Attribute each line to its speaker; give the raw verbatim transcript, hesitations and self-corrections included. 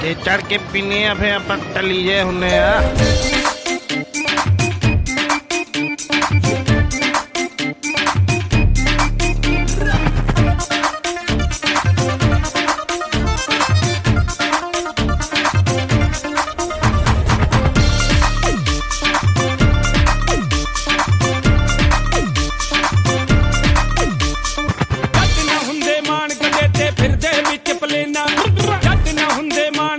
Speaker 1: ਤੇ ਚੜ ਕੇ ਪੀਨੇ ਆ, ਫਿਰ ਆਪਾਂ ਟੱਲੀ ਜੇ ਹੁੰਨੇ ਆ।